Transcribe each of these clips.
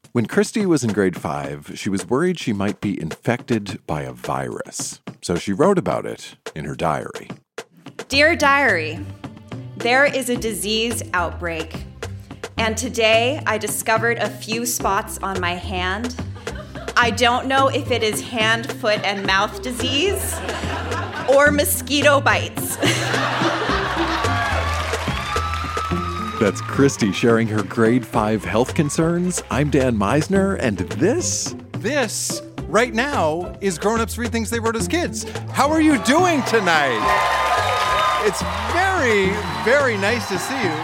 When Christy was in grade 5, she was worried she might be infected by a virus. So she wrote about it in her diary. Dear Diary, there is a disease outbreak. And today I discovered a few spots on my hand. I don't know if it is hand, foot, and mouth disease or mosquito bites. That's Christy sharing her grade 5 health concerns. I'm Dan Meisner, and this right now is Grown Ups Read Things They Wrote as Kids. How are you doing tonight? It's very, very nice to see you.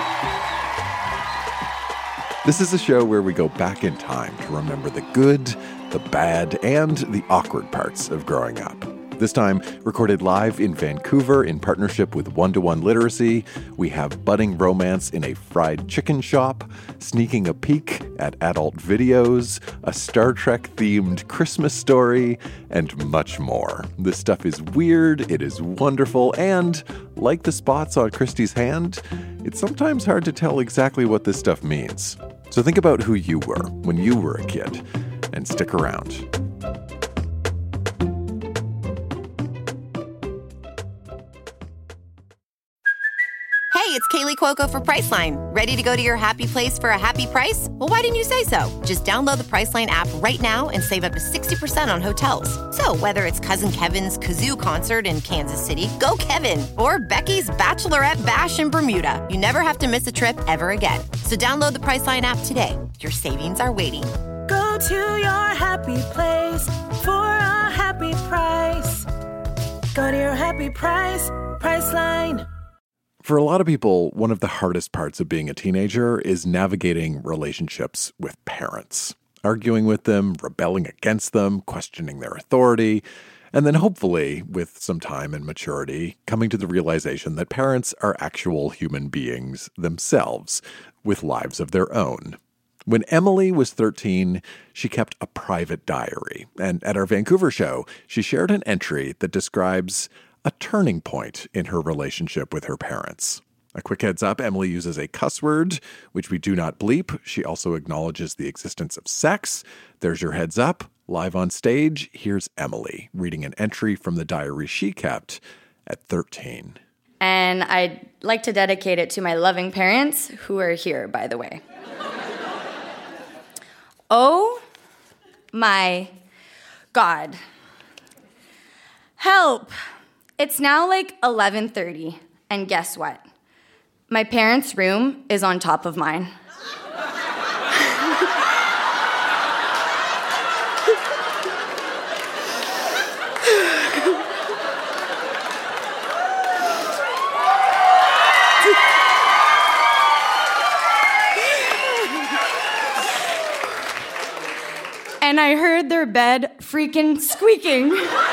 This is a show where we go back in time to remember the good, the bad, and the awkward parts of growing up. This time, recorded live in Vancouver in partnership with One-to-One Literacy, we have budding romance in a fried chicken shop, sneaking a peek at adult videos, a Star Trek-themed Christmas story, and much more. This stuff is weird, it is wonderful, and, like the spots on Christy's hand, it's sometimes hard to tell exactly what this stuff means. So think about who you were when you were a kid, and stick around. Hey, it's Kaylee Cuoco for Priceline. Ready to go to your happy place for a happy price? Well, why didn't you say so? Just download the Priceline app right now and save up to 60% on hotels. So whether it's Cousin Kevin's Kazoo Concert in Kansas City, go Kevin, or Becky's Bachelorette Bash in Bermuda, you never have to miss a trip ever again. So download the Priceline app today. Your savings are waiting. Go to your happy place for a happy price. Go to your happy price, Priceline. For a lot of people, one of the hardest parts of being a teenager is navigating relationships with parents, arguing with them, rebelling against them, questioning their authority, and then hopefully, with some time and maturity, coming to the realization that parents are actual human beings themselves, with lives of their own. When Emily was 13, she kept a private diary, and at our Vancouver show, she shared an entry that describes a turning point in her relationship with her parents. A quick heads up, Emily uses a cuss word, which we do not bleep. She also acknowledges the existence of sex. There's your heads up. Live on stage, here's Emily reading an entry from the diary she kept at 13. And I'd like to dedicate it to my loving parents, who are here, by the way. Oh my God. Help! It's now like 11:30, and guess what? My parents' room is on top of mine. And I heard their bed freaking squeaking.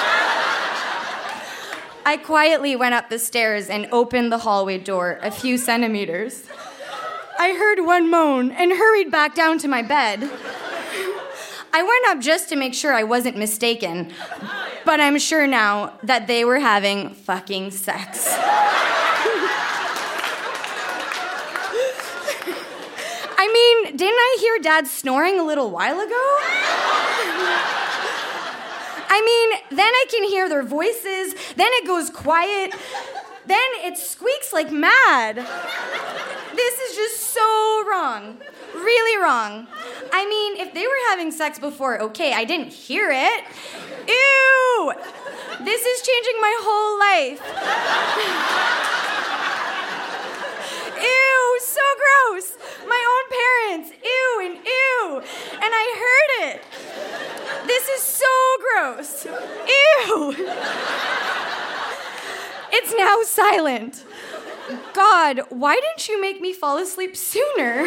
I quietly went up the stairs and opened the hallway door a few centimeters. I heard one moan and hurried back down to my bed. I went up just to make sure I wasn't mistaken, but I'm sure now that they were having fucking sex. I mean, didn't I hear Dad snoring a little while ago? I mean, then I can hear their voices, then it goes quiet, then it squeaks like mad. This is just so wrong. Really wrong. I mean, if they were having sex before, okay, I didn't hear it. Ew! This is changing my whole life. Ew, so gross. My own parents, ew and ew. And I heard it. This is so gross. Ew. It's now silent. God, why didn't you make me fall asleep sooner?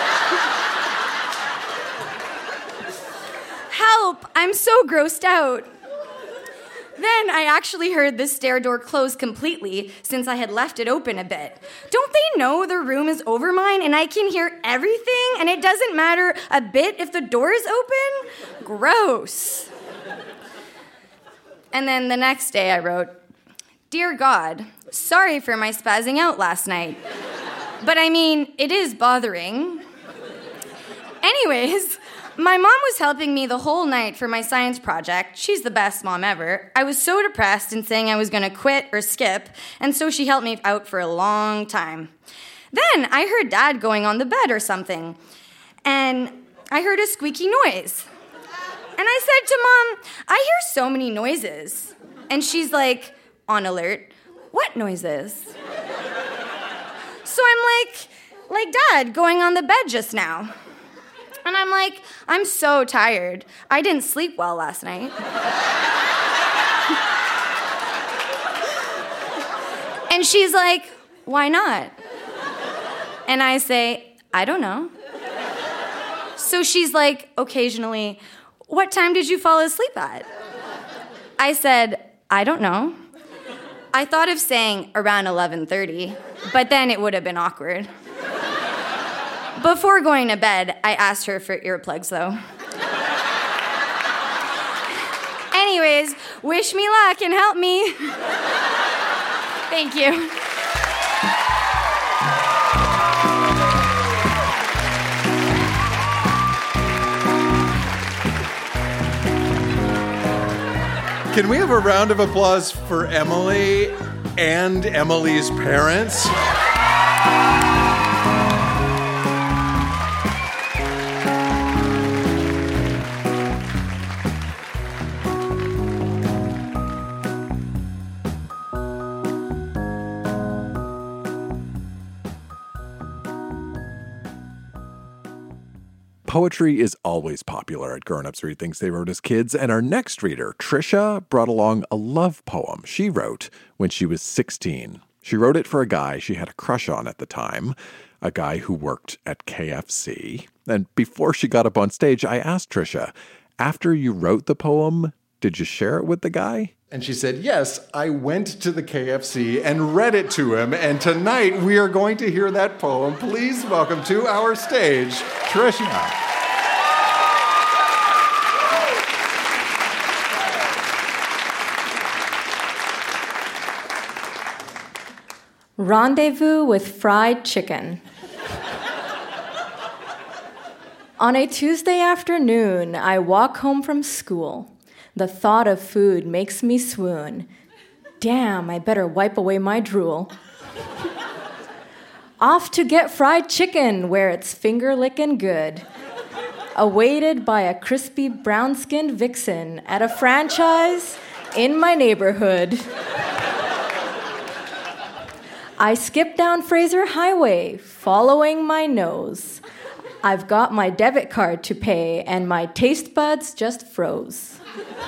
Help, I'm so grossed out. Then I actually heard the stair door close completely since I had left it open a bit. Don't they know their room is over mine and I can hear everything and it doesn't matter a bit if the door is open? Gross. And then the next day I wrote, Dear God, sorry for my spazzing out last night. But I mean, it is bothering. Anyways, My mom was helping me the whole night for my science project. She's the best mom ever. I was so depressed and saying I was going to quit or skip, and so she helped me out for a long time. Then I heard Dad going on the bed or something, and I heard a squeaky noise. And I said to Mom, I hear so many noises. And she's like, on alert, what noises? So I'm like Dad going on the bed just now. And I'm like, I'm so tired. I didn't sleep well last night. And she's like, why not? And I say, I don't know. So she's like, occasionally, what time did you fall asleep at? I said, I don't know. I thought of saying around 11:30, but then it would have been awkward. Before going to bed, I asked her for earplugs, though. Anyways, wish me luck and help me. Thank you. Can we have a round of applause for Emily and Emily's parents? Poetry is always popular at Grown Ups Read Things They Wrote as Kids, and our next reader, Trisha, brought along a love poem she wrote when she was 16. She wrote it for a guy she had a crush on at the time, a guy who worked at KFC. And before she got up on stage, I asked Trisha, after you wrote the poem, did you share it with the guy? And she said, yes, I went to the KFC and read it to him, and tonight we are going to hear that poem. Please welcome to our stage, Trisha. Rendezvous with fried chicken. On a Tuesday afternoon, I walk home from school. The thought of food makes me swoon. Damn, I better wipe away my drool. Off to get fried chicken where it's finger-licking good. Awaited by a crispy brown-skinned vixen at a franchise in my neighborhood. I skip down Fraser Highway, following my nose. I've got my debit card to pay, and my taste buds just froze.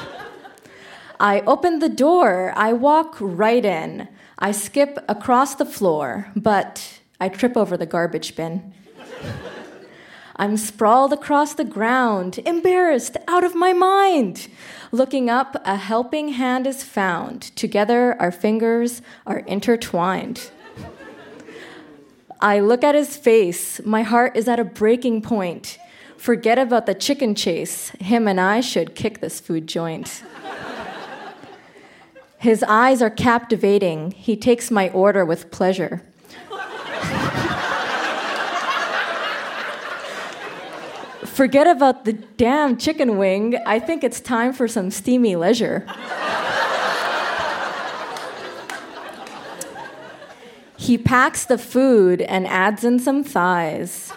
I open the door, I walk right in. I skip across the floor, but I trip over the garbage bin. I'm sprawled across the ground, embarrassed, out of my mind. Looking up, a helping hand is found. Together, our fingers are intertwined. I look at his face. My heart is at a breaking point. Forget about the chicken chase. Him and I should kick this food joint. His eyes are captivating. He takes my order with pleasure. Forget about the damn chicken wing. I think it's time for some steamy leisure. He packs the food and adds in some thighs.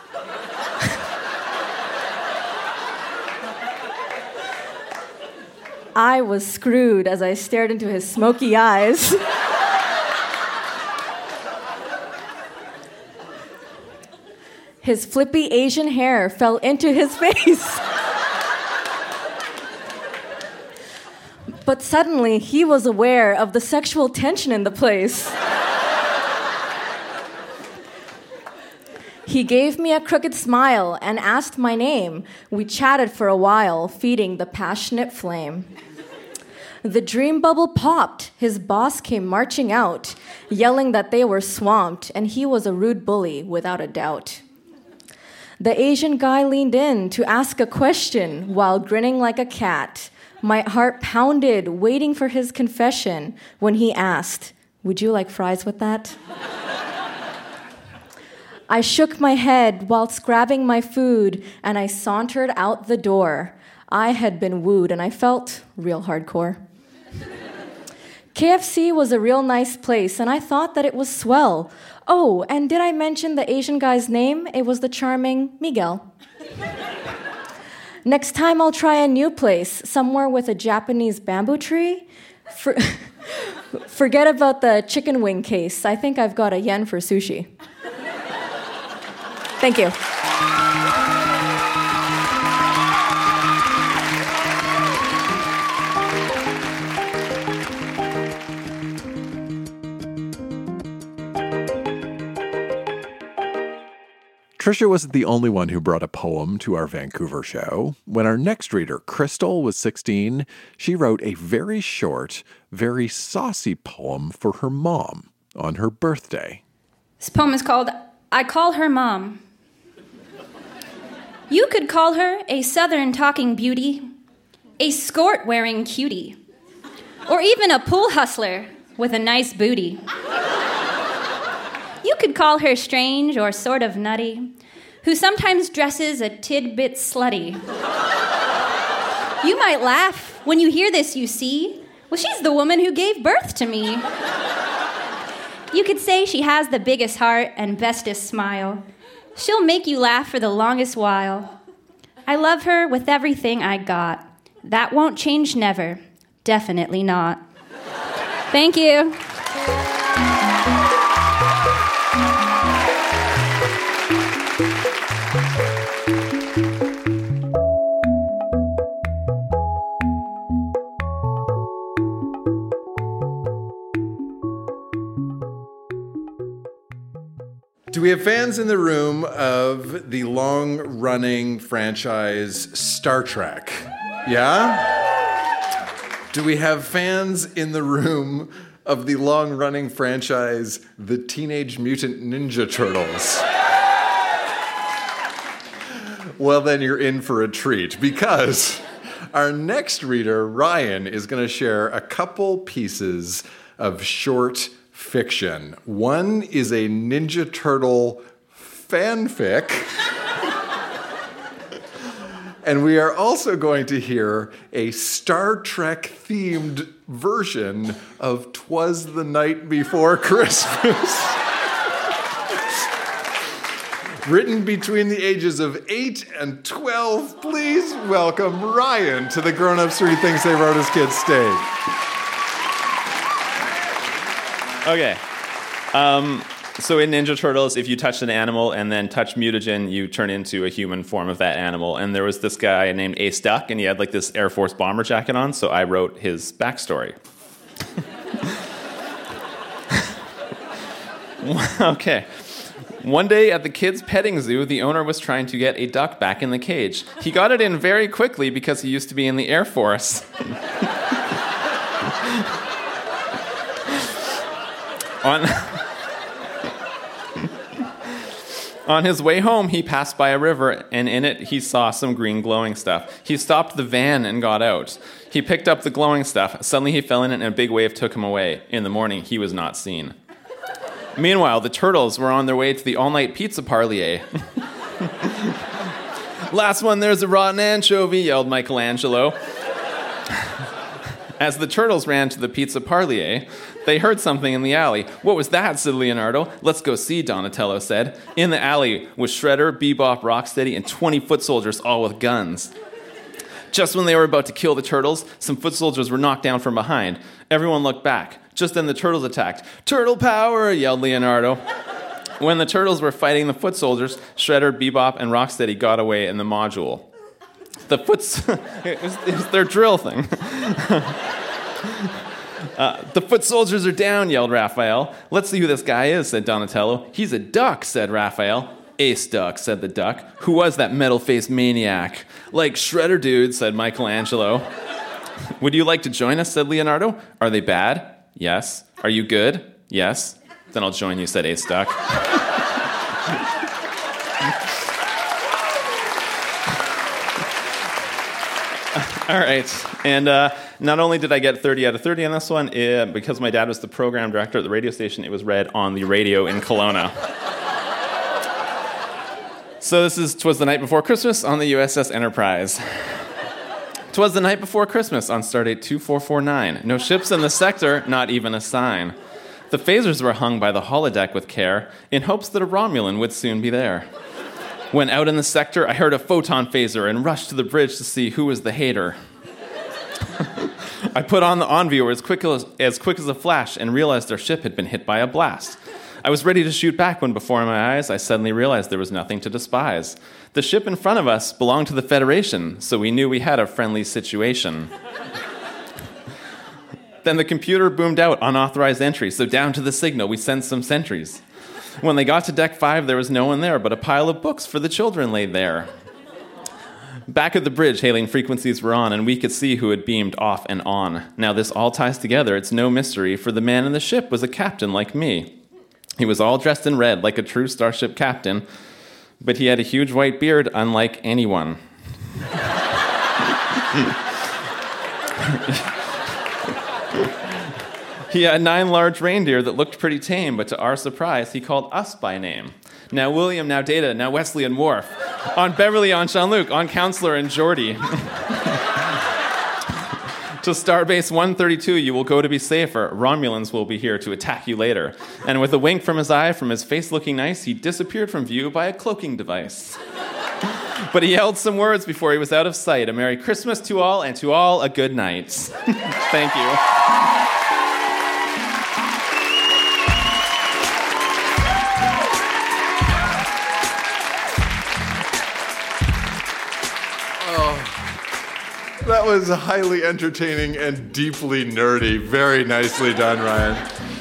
I was screwed as I stared into his smoky eyes. His flippy Asian hair fell into his face. But suddenly, he was aware of the sexual tension in the place. He gave me a crooked smile and asked my name. We chatted for a while, feeding the passionate flame. The dream bubble popped. His boss came marching out, yelling that they were swamped, and he was a rude bully, without a doubt. The Asian guy leaned in to ask a question while grinning like a cat. My heart pounded, waiting for his confession, when he asked, "Would you like fries with that?" I shook my head whilst grabbing my food, and I sauntered out the door. I had been wooed, and I felt real hardcore. KFC was a real nice place, and I thought that it was swell. Oh, and did I mention the Asian guy's name? It was the charming Miguel. Next time I'll try a new place, somewhere with a Japanese bamboo tree. Forget about the chicken wing case. I think I've got a yen for sushi. Thank you. Trisha wasn't the only one who brought a poem to our Vancouver show. When our next reader, Crystal, was 16, she wrote a very short, very saucy poem for her mom on her birthday. This poem is called I Call Her Mom. You could call her a southern talking beauty, a skirt-wearing cutie, or even a pool hustler with a nice booty. You could call her strange or sort of nutty, who sometimes dresses a tidbit slutty. You might laugh when you hear this, you see. Well, she's the woman who gave birth to me. You could say she has the biggest heart and bestest smile. She'll make you laugh for the longest while. I love her with everything I got. That won't change never. Definitely not. Thank you. Do we have fans in the room of the long-running franchise Star Trek? Yeah? Do we have fans in the room of the long-running franchise The Teenage Mutant Ninja Turtles? Well, then you're in for a treat, because our next reader, Ryan, is going to share a couple pieces of short fiction. One is a Ninja Turtle fanfic. And we are also going to hear a Star Trek-themed version of 'Twas the Night Before Christmas. Written between the ages of 8 and 12, please welcome Ryan to the Grown Ups Read Things They Wrote as Kids stage. Okay. So in Ninja Turtles, if you touch an animal and then touch mutagen, you turn into a human form of that animal. And there was this guy named Ace Duck, and he had like this Air Force bomber jacket on, so I wrote his backstory. Okay. One day at the kids' petting zoo, the owner was trying to get a duck back in the cage. He got it in very quickly because he used to be in the Air Force. On his way home, he passed by a river, and in it he saw some green glowing stuff. He stopped the van and got out. He picked up the glowing stuff. Suddenly he fell in it, and a big wave took him away. In the morning, he was not seen. Meanwhile, the turtles were on their way to the all-night pizza parlier. Last one, there's a rotten anchovy, yelled Michelangelo. As the turtles ran to the pizza parlier, they heard something in the alley. What was that, said Leonardo. Let's go see, Donatello said. In the alley was Shredder, Bebop, Rocksteady, and 20 foot soldiers, all with guns. Just when they were about to kill the turtles, some foot soldiers were knocked down from behind. Everyone looked back. Just then the turtles attacked. Turtle power, yelled Leonardo. When the turtles were fighting the foot soldiers, Shredder, Bebop, and Rocksteady got away in the module. The it was their drill thing. The foot soldiers are down, yelled Raphael. Let's see who this guy is, said Donatello. He's a duck, said Raphael. Ace Duck, said the duck. Who was that metal-faced maniac? Like Shredder dude, said Michelangelo. Would you like to join us, said Leonardo. Are they bad? Yes. Are you good? Yes. Then I'll join you, said Ace Duck. All right. And not only did I get 30 out of 30 on this one, because my dad was the program director at the radio station, it was read on the radio in Kelowna. So this is 'Twas the Night Before Christmas on the USS Enterprise. 'Twas the night before Christmas on Stardate 2449. No ships in the sector, not even a sign. The phasers were hung by the holodeck with care, in hopes that a Romulan would soon be there. When out in the sector, I heard a photon phaser and rushed to the bridge to see who was the hater. I put on the on-viewer as quick as a flash and realized our ship had been hit by a blast. I was ready to shoot back when before my eyes I suddenly realized there was nothing to despise. The ship in front of us belonged to the Federation, so we knew we had a friendly situation. Then the computer boomed out unauthorized entry, so down to the signal we sent some sentries. When they got to Deck 5, there was no one there, but a pile of books for the children lay there. Back at the bridge, hailing frequencies were on, and we could see who had beamed off and on. Now this all ties together, it's no mystery, for the man in the ship was a captain like me. He was all dressed in red, like a true starship captain, but he had a huge white beard, unlike anyone. He had 9 large reindeer that looked pretty tame, but to our surprise, he called us by name. Now William, now Data, now Wesley and Worf. On Beverly, on Jean-Luc, on Counselor and Geordie. To Starbase 132 you will go to be safer. Romulans will be here to attack you later. And with a wink from his eye, from his face looking nice, he disappeared from view by a cloaking device. But he yelled some words before he was out of sight. A Merry Christmas to all, and to all a good night. Thank you. That was highly entertaining and deeply nerdy. Very nicely done, Ryan.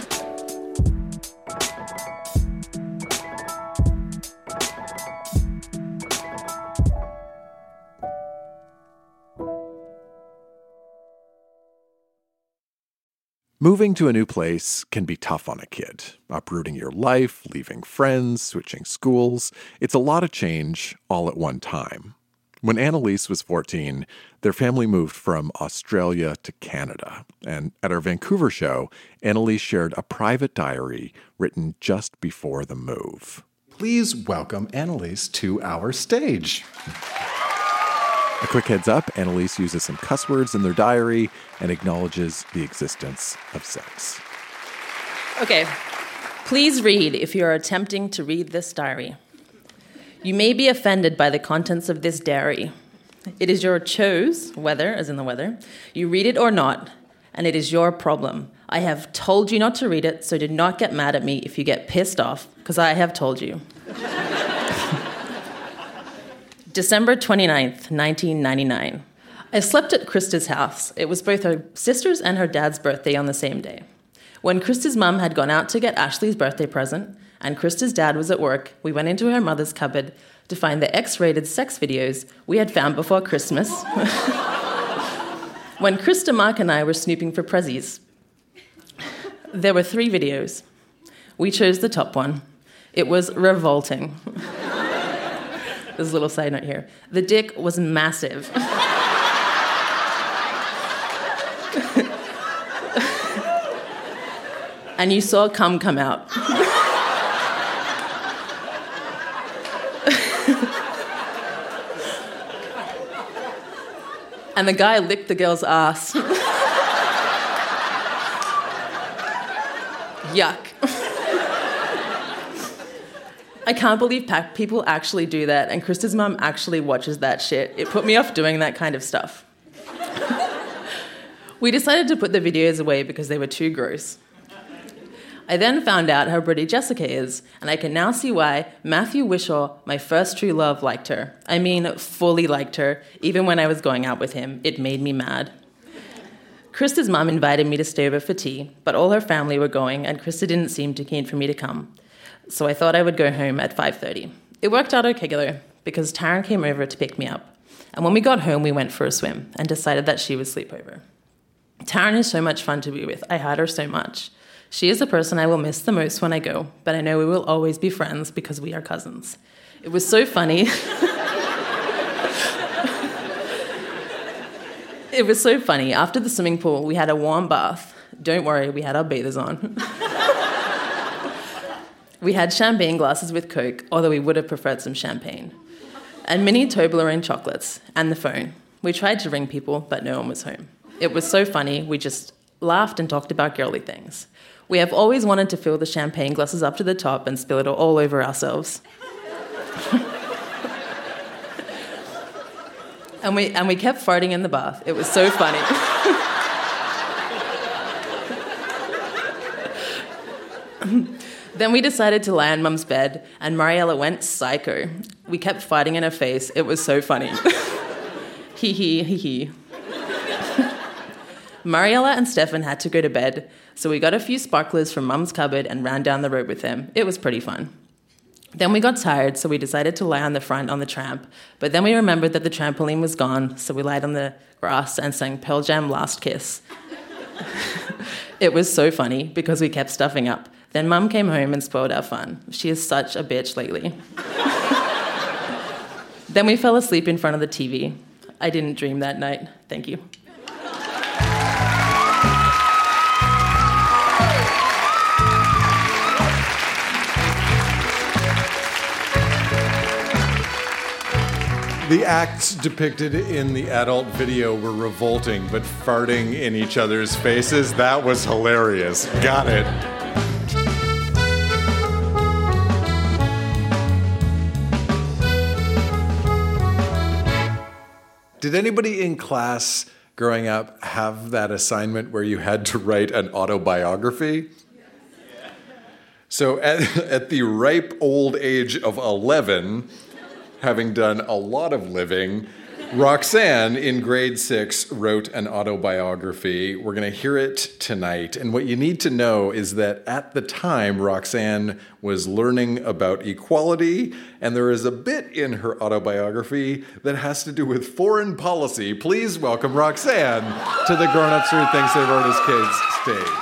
Moving to a new place can be tough on a kid. Uprooting your life, leaving friends, switching schools. It's a lot of change all at one time. When Annalise was 14, their family moved from Australia to Canada. And at our Vancouver show, Annalise shared a private diary written just before the move. Please welcome Annalise to our stage. A quick heads up, Annalise uses some cuss words in their diary and acknowledges the existence of sex. Okay, please read if you are attempting to read this diary. You may be offended by the contents of this diary. It is your chose, whether, as in the weather, you read it or not, and it is your problem. I have told you not to read it, so do not get mad at me if you get pissed off, because I have told you. December 29th, 1999. I slept at Krista's house. It was both her sister's and her dad's birthday on the same day. When Krista's mum had gone out to get Ashley's birthday present, and Krista's dad was at work, we went into her mother's cupboard to find the X-rated sex videos we had found before Christmas. When Krista, Mark, and I were snooping for prezzies, there were 3 videos. We chose the top one. It was revolting. There's a little side note here. The dick was massive. And you saw cum come out. And the guy licked the girl's ass. Yuck. I can't believe people actually do that, and Krista's mum actually watches that shit. It put me off doing that kind of stuff. We decided to put the videos away because they were too gross. I then found out how pretty Jessica is, and I can now see why Matthew Wishaw, my first true love, liked her. I mean, fully liked her, even when I was going out with him. It made me mad. Krista's mum invited me to stay over for tea, but all her family were going, and Krista didn't seem too keen for me to come. So I thought I would go home at 5:30. It worked out okay, though, because Taryn came over to pick me up. And when we got home, we went for a swim and decided that she would sleep over. Taryn is so much fun to be with. I had her so much. She is the person I will miss the most when I go, but I know we will always be friends because we are cousins. It was so funny. It was so funny. After the swimming pool, we had a warm bath. Don't worry, we had our bathers on. We had champagne glasses with Coke, although we would have preferred some champagne. And mini Toblerone chocolates, and the phone. We tried to ring people, but no one was home. It was so funny, we just laughed and talked about girly things. We have always wanted to fill the champagne glasses up to the top and spill it all over ourselves. and we kept farting in the bath. It was so funny. Then we decided to lie on Mum's bed, and Mariella went psycho. We kept fighting in her face. It was so funny. Hee hee hee hee. Mariella and Stefan had to go to bed, so we got a few sparklers from Mum's cupboard and ran down the road with them. It was pretty fun. Then we got tired, so we decided to lie on the front on the tramp, but then we remembered that the trampoline was gone, so we lied on the grass and sang Pearl Jam Last Kiss. It was so funny because we kept stuffing up. Then Mum came home and spoiled our fun. She is such a bitch lately. Then we fell asleep in front of the TV. I didn't dream that night. Thank you. The acts depicted in the adult video were revolting, but farting in each other's faces, that was hilarious. Got it. Did anybody in class growing up have that assignment where you had to write an autobiography? So at the ripe old age of 11, having done a lot of living, Roxanne in grade 6 wrote an autobiography. We're going to hear it tonight. And what you need to know is that at the time, Roxanne was learning about equality, and there is a bit in her autobiography that has to do with foreign policy. Please welcome Roxanne to the Grown Ups Who Thinks They Wrote As Kids stage.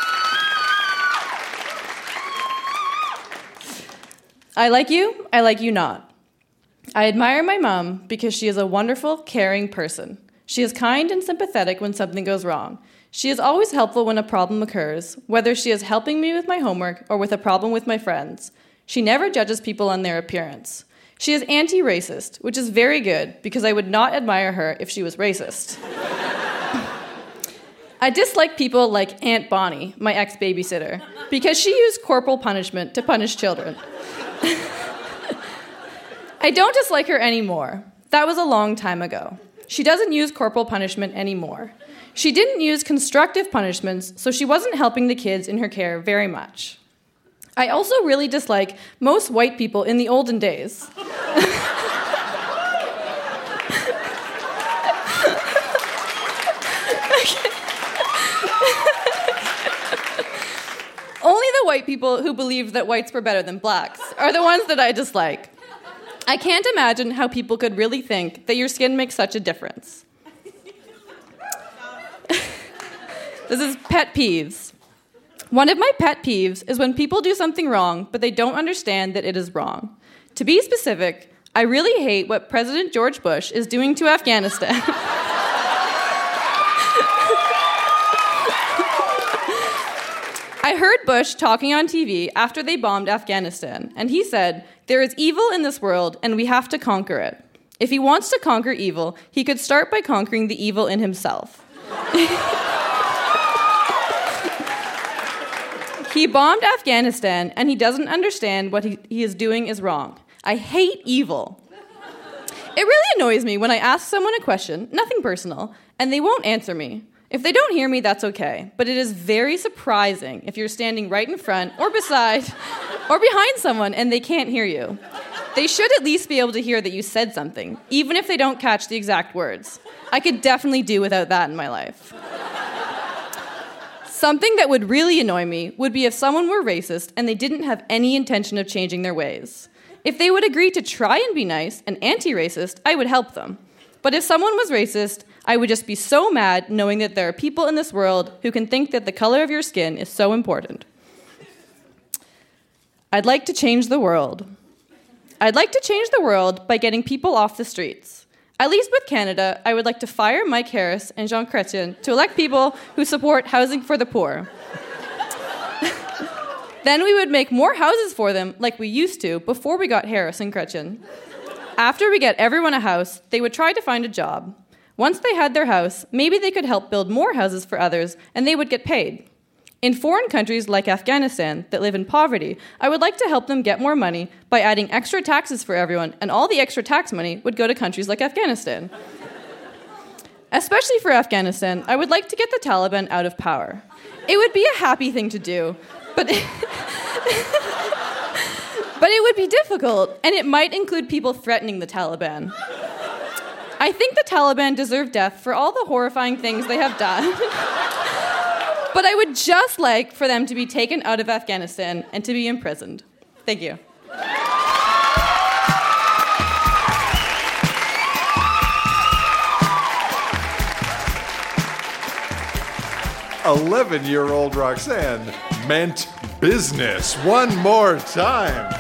I like you not. I admire my mom because she is a wonderful, caring person. She is kind and sympathetic when something goes wrong. She is always helpful when a problem occurs, whether she is helping me with my homework or with a problem with my friends. She never judges people on their appearance. She is anti-racist, which is very good because I would not admire her if she was racist. I dislike people like Aunt Bonnie, my ex-babysitter, because she used corporal punishment to punish children. I don't dislike her anymore. That was a long time ago. She doesn't use corporal punishment anymore. She didn't use constructive punishments, so she wasn't helping the kids in her care very much. I also really dislike most white people in the olden days. Only the white people who believed that whites were better than blacks are the ones that I dislike. I can't imagine how people could really think that your skin makes such a difference. This is pet peeves. One of my pet peeves is when people do something wrong, but they don't understand that it is wrong. To be specific, I really hate what President George Bush is doing to Afghanistan. I heard Bush talking on TV after they bombed Afghanistan, and he said, "There is evil in this world, and we have to conquer it. If he wants to conquer evil, he could start by conquering the evil in himself." He bombed Afghanistan, and he doesn't understand what he is doing is wrong. I hate evil. It really annoys me when I ask someone a question, nothing personal, and they won't answer me. If they don't hear me, that's okay. But it is very surprising if you're standing right in front or beside or behind someone and they can't hear you. They should at least be able to hear that you said something, even if they don't catch the exact words. I could definitely do without that in my life. Something that would really annoy me would be if someone were racist and they didn't have any intention of changing their ways. If they would agree to try and be nice and anti-racist, I would help them. But if someone was racist, I would just be so mad knowing that there are people in this world who can think that the color of your skin is so important. I'd like to change the world. I'd like to change the world by getting people off the streets. At least with Canada, I would like to fire Mike Harris and Jean Chrétien to elect people who support housing for the poor. Then we would make more houses for them like we used to before we got Harris and Gretchen. After we get everyone a house, they would try to find a job. Once they had their house, maybe they could help build more houses for others and they would get paid. In foreign countries like Afghanistan that live in poverty, I would like to help them get more money by adding extra taxes for everyone, and all the extra tax money would go to countries like Afghanistan. Especially for Afghanistan, I would like to get the Taliban out of power. It would be a happy thing to do, but it would be difficult, and it might include people threatening the Taliban. I think the Taliban deserve death for all the horrifying things they have done. But I would just like for them to be taken out of Afghanistan and to be imprisoned. Thank you. 11-year-old Roxanne meant business. One more time.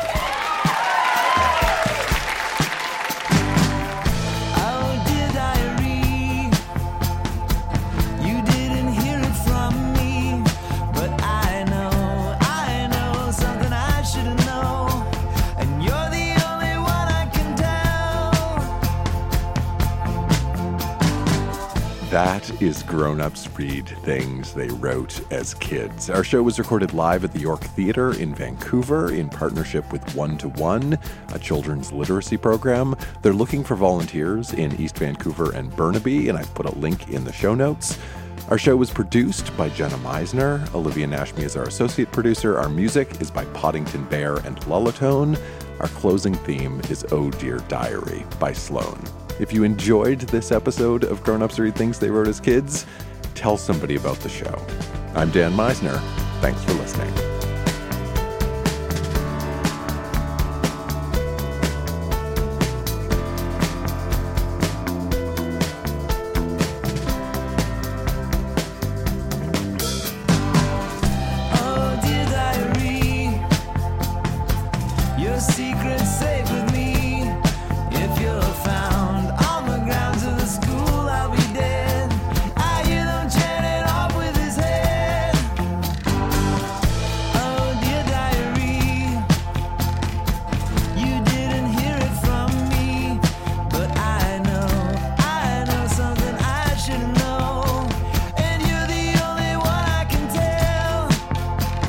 That is Grown-Ups Read Things They Wrote as Kids. Our show was recorded live at the York Theatre in Vancouver in partnership with 1-to-1, a children's literacy program. They're looking for volunteers in East Vancouver and Burnaby, and I've put a link in the show notes. Our show was produced by Jenna Meisner. Olivia Nashmi is our associate producer. Our music is by Poddington Bear and Lullitone. Our closing theme is Oh Dear Diary by Sloan. If you enjoyed this episode of Grown-Ups Read Things They Wrote as Kids, tell somebody about the show. I'm Dan Meisner. Thanks for listening.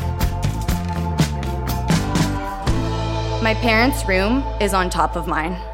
My parents' room is on top of mine.